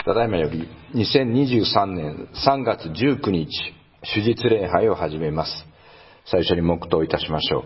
ただいまより2023年3月19日、主日礼拝を始めます。最初に黙祷いたしましょ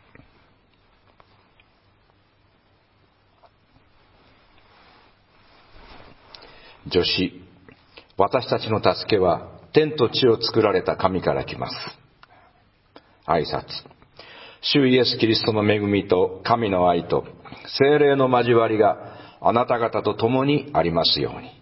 う。助詞、私たちの助けは天と地を作られた神から来ます。挨拶、主イエスキリストの恵みと神の愛と聖霊の交わりがあなた方と共にありますように。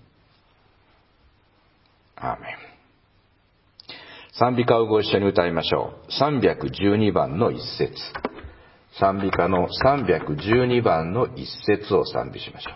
アーメン。賛美歌をご一緒に歌いましょう。312番の一節。賛美歌の312番の一節を賛美しましょう。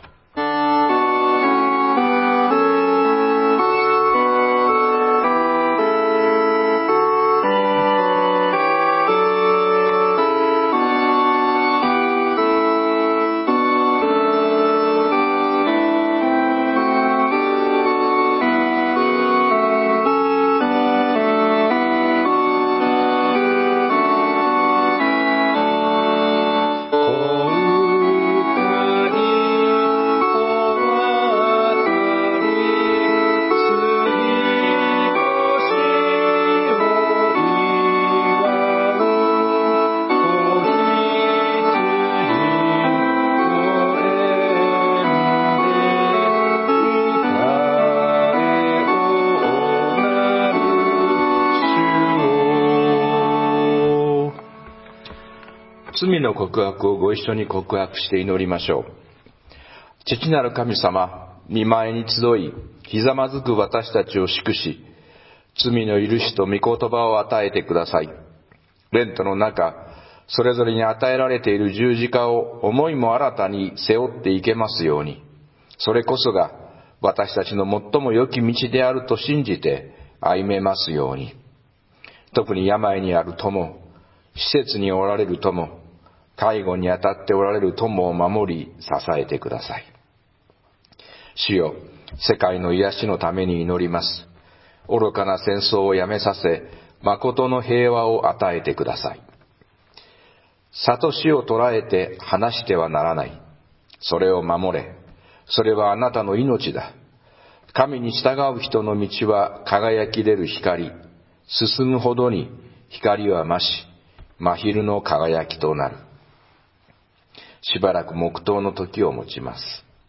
罪の告白をご一緒に告白して祈りましょう。父なる神様、御前に集い、ひざまずく私たちを祝し、罪の許しと御言葉を与えてください。レントの中、それぞれに与えられている十字架を思いも新たに背負っていけますように、それこそが私たちの最も良き道であると信じて歩めますように。特に病にある友、施設におられる友、介護に当たっておられる友を守り支えてください。主よ、世界の癒しのために祈ります。愚かな戦争をやめさせ、誠の平和を与えてください。生と死を捉えて離してはならない。それを守れ。それはあなたの命だ。神に従う人の道は輝き出る光。進むほどに光は増し、真昼の輝きとなる。しばらく黙祷の時を持ちます。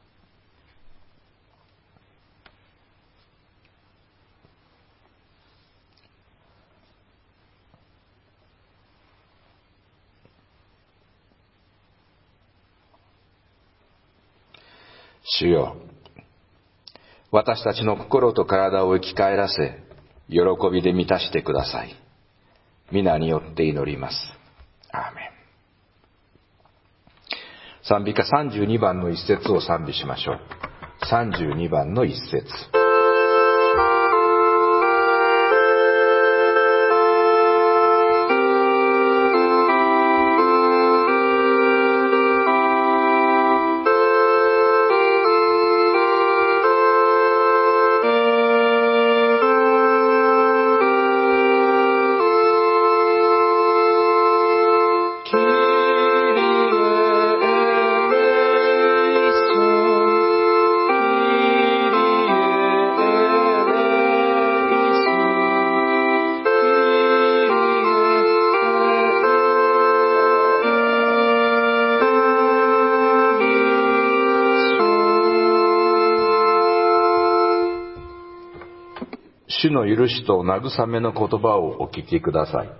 主よ、私たちの心と体を生き返らせ、喜びで満たしてください。皆によって祈ります。アーメン。賛美歌32番の一節を賛美しましょう。32番の一節。主の許しと慰めの言葉をお聞きください。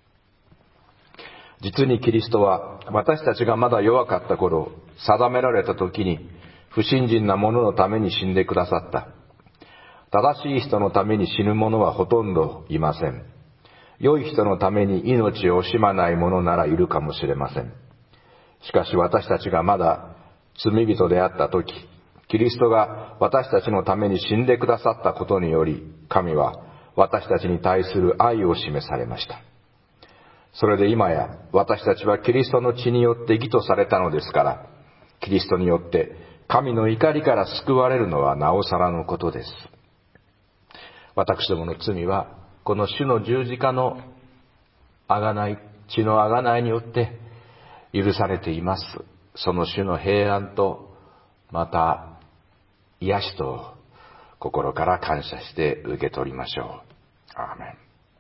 実にキリストは私たちがまだ弱かった頃、定められた時に不信心な者のために死んでくださった。正しい人のために死ぬ者はほとんどいません。良い人のために命を惜しまない者ならいるかもしれません。しかし私たちがまだ罪人であった時、キリストが私たちのために死んでくださったことにより、神は私たちに対する愛を示されました。それで今や私たちはキリストの血によって義とされたのですから、キリストによって神の怒りから救われるのはなおさらのことです。私どもの罪はこの主の十字架の贖い、血の贖いによって許されています。その主の平安とまた癒しと心から感謝して受け取りましょう。アーメン。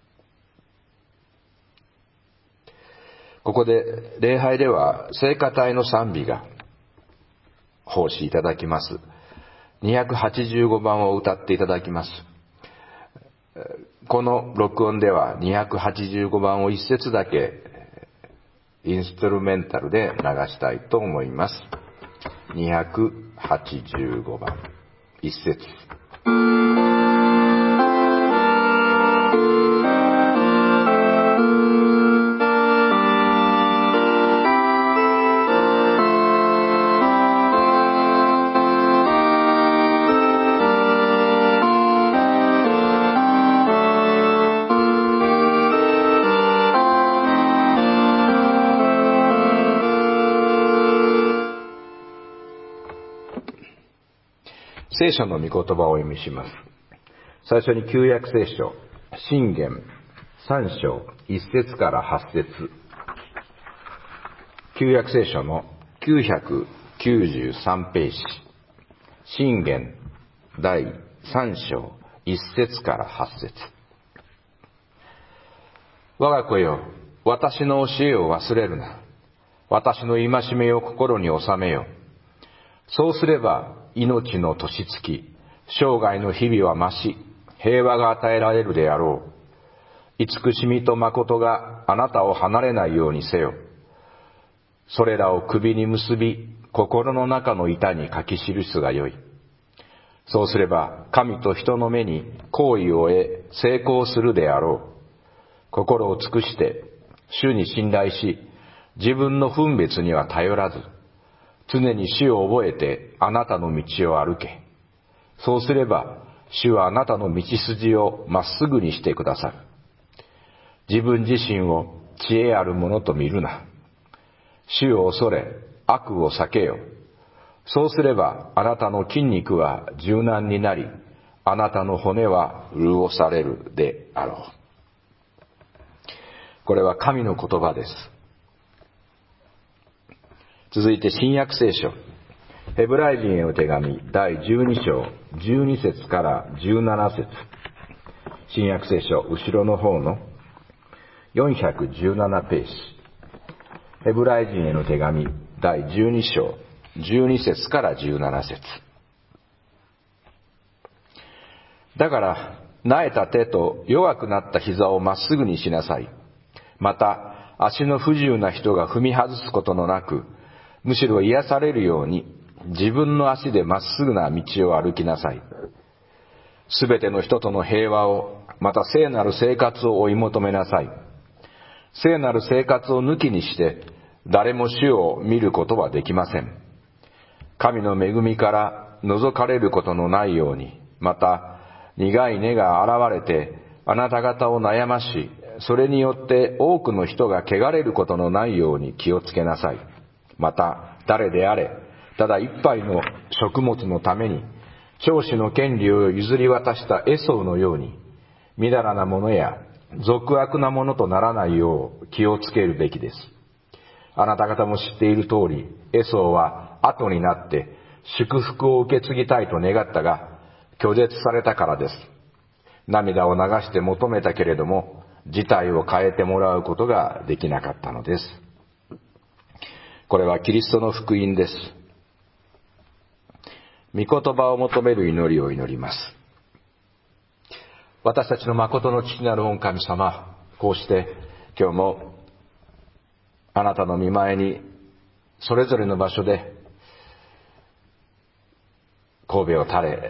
ここで礼拝では聖歌隊の賛美が奉仕いただきます。285番を歌っていただきます。この録音では285番を一節だけインストゥルメンタルで流したいと思います。285番一節。聖書の御言葉をお読みします。最初に旧約聖書、箴言3章1節から8節。旧約聖書の993ページ、箴言第3章1節から8節。我が子よ、私の教えを忘れるな。私の戒めを心に収めよ。そうすれば命の年月、生涯の日々は増し、平和が与えられるであろう。慈しみと誠があなたを離れないようにせよ。それらを首に結び、心の中の板に書き記すがよい。そうすれば神と人の目に好意を得、成功するであろう。心を尽くして主に信頼し、自分の分別には頼らず、常に主を覚えてあなたの道を歩け。そうすれば主はあなたの道筋をまっすぐにしてくださる。自分自身を知恵あるものと見るな。主を恐れ悪を避けよ。そうすればあなたの筋肉は柔軟になり、あなたの骨は潤されるであろう。これは神の言葉です。続いて新約聖書、ヘブライ人への手紙第12章12節から17節。新約聖書後ろの方の417ページ、ヘブライ人への手紙第12章12節から17節。だから萎えた手と弱くなった膝をまっすぐにしなさい。また足の不自由な人が踏み外すことのなく、むしろ癒されるように自分の足でまっすぐな道を歩きなさい。すべての人との平和を、また聖なる生活を追い求めなさい。聖なる生活を抜きにして誰も主を見ることはできません。神の恵みから覗かれることのないように、また苦い根が現れてあなた方を悩まし、それによって多くの人が汚れることのないように気をつけなさい。また誰であれ、ただ一杯の食物のために長子の権利を譲り渡したエソウのように、みだらなものや俗悪なものとならないよう気をつけるべきです。あなた方も知っている通り、エソウは後になって祝福を受け継ぎたいと願ったが、拒絶されたからです。涙を流して求めたけれども、事態を変えてもらうことができなかったのです。これはキリストの福音です。御言葉を求める祈りを祈ります。私たちの誠の父なる御神様、こうして今日もあなたの御前にそれぞれの場所で神戸を垂れ、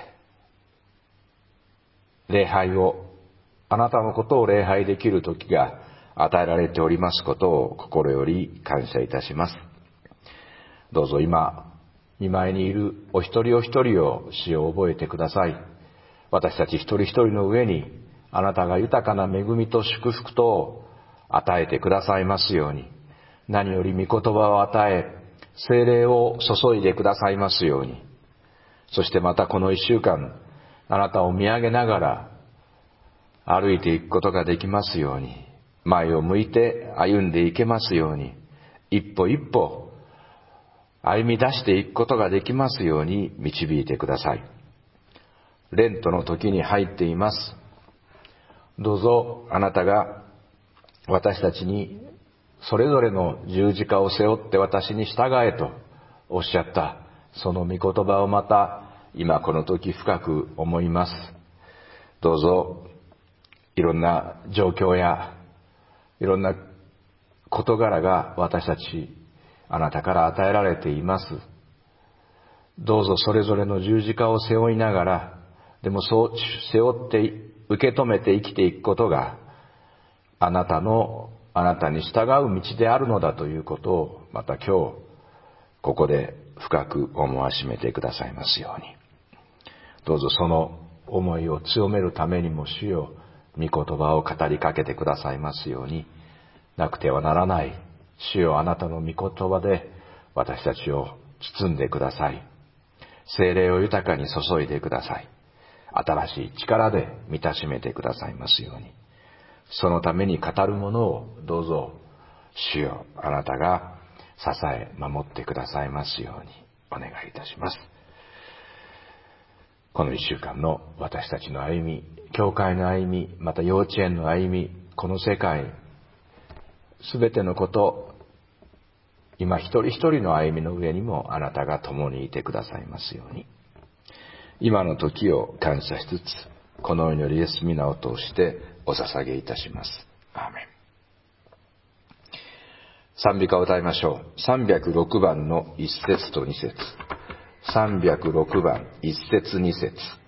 礼拝を、あなたのことを礼拝できる時が与えられておりますことを心より感謝いたします。どうぞ今御前にいるお一人お一人を主を覚えてください。私たち一人一人の上にあなたが豊かな恵みと祝福と与えてくださいますように、何より御言葉を与え、聖霊を注いでくださいますように、そしてまたこの一週間あなたを見上げながら歩いていくことができますように、前を向いて歩んでいけますように、一歩一歩歩み出していくことができますように導いてください。 レントの時に入っています。どうぞあなたが私たちにそれぞれの十字架を背負って私に従えとおっしゃったその御言葉をまた今この時深く思います。どうぞいろんな状況やいろんな事柄が私たちあなたから与えられています。どうぞそれぞれの十字架を背負いながら、でもそう背負って受け止めて生きていくことがあなたに従う道であるのだということをまた今日ここで深く思わしめてくださいますように。どうぞその思いを強めるためにも主よ、御言葉を語りかけてくださいますように。なくてはならない主よ、あなたの御言葉で私たちを包んでください。聖霊を豊かに注いでください。新しい力で満たしめてくださいますように。そのために語るものをどうぞ主よ、あなたが支え守ってくださいますようにお願いいたします。この一週間の私たちの歩み、教会の歩み、また幼稚園の歩み、この世界すべてのこと、今一人一人の歩みの上にもあなたが共にいてくださいますように。今の時を感謝しつつ、この祈りイエス皆を通してお捧げいたします。アーメン。賛美歌を歌いましょう。306番の1節と2節。306番1節2節。